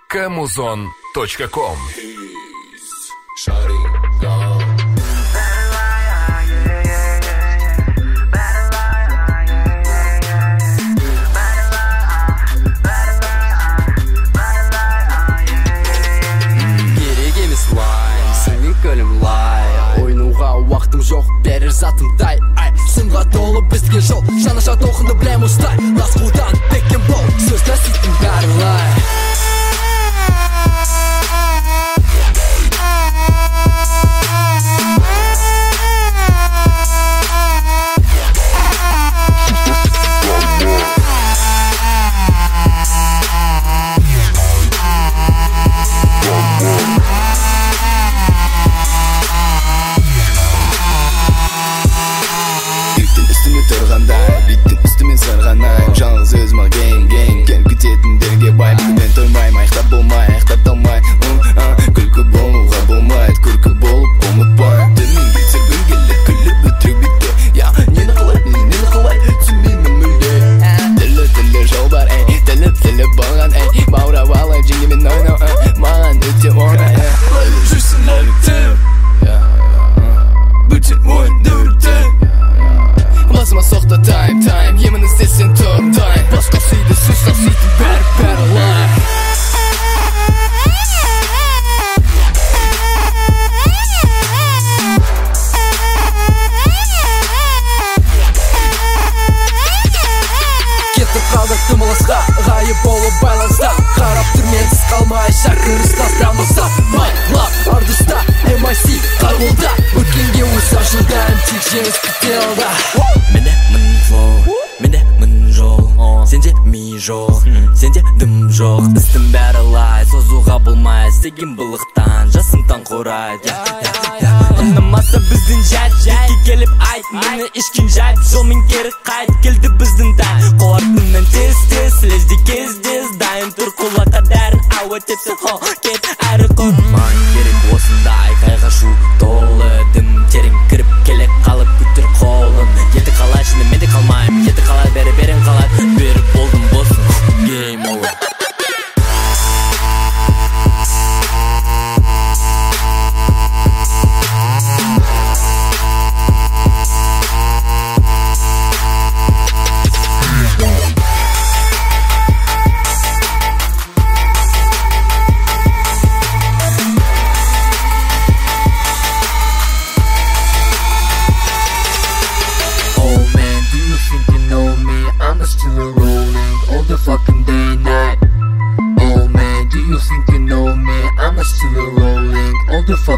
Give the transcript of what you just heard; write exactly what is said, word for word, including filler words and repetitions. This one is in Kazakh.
камузон точка ком. Уақытым жоқ, берер затымдай ай сынға толы бізге жол, жанаша толқынды білем ұстай ласқудан бекем бол, сөз тәсіттің бәрі лай. Биттің үстімен сарғанайым, жалғыз өзіма гейм гейм келіп кететіндерге бай, мүгіден тоймайым, аяқтап болмай, аяқтап талмай, күлкі болуға болмайды, күлкі болып ұмытпай. Төмен кетсіргім келіп күліп өтірік бетке, я нені қалай, нені қалай түсінбеймін мүлде. Тілі тілі жол бар, әй, тілі тілі болған, әй, баурап алай жеңгемен ойнау, маған өте оңай. Ойлы жүрсің әліктім, бүтін ойынды өрттім. Басыма соқты тайм, тайм, емін іздесен тұр, тайм. Басқа сүйді, сөз тасыйтын бәрі, бәрі лай. Кетіп қалдық тымылысқа, ғайып болып байланысқа. Қарап тұр менсіз қалмай, шақыр ұстастамызда. Майклап, ардыста, эм ай си, қарғылда. Өткенге өз ашылдан, тек жеңіс күтелді. Менде мін флоу, менде мін жол, сенде ми жоқ, сенде дым жоқ. Істің бәрі лай, созуға болмай, істеген былықтан жасым таң қорайды. Ұнамаса біздің жәт, жетке келіп айт, мені ішкен жәт, жолмен кері қайт, келді біздің тән. Қолартымнан тез-тез, лезде кездез, дайын тұр құлата дәрін, ауа тепсін, хо, кет әрі құр. Маң керек осында айқайға шу толы, дым терең кіріп келек қалып күттір қолын. Еті қалай шыны менде қалмайым, еті қалай бері берен қалай, беріп болдым босын, гейм over. Still rolling all the fucking day night. Oh man, do you think you know me? I'm still rolling all the fucking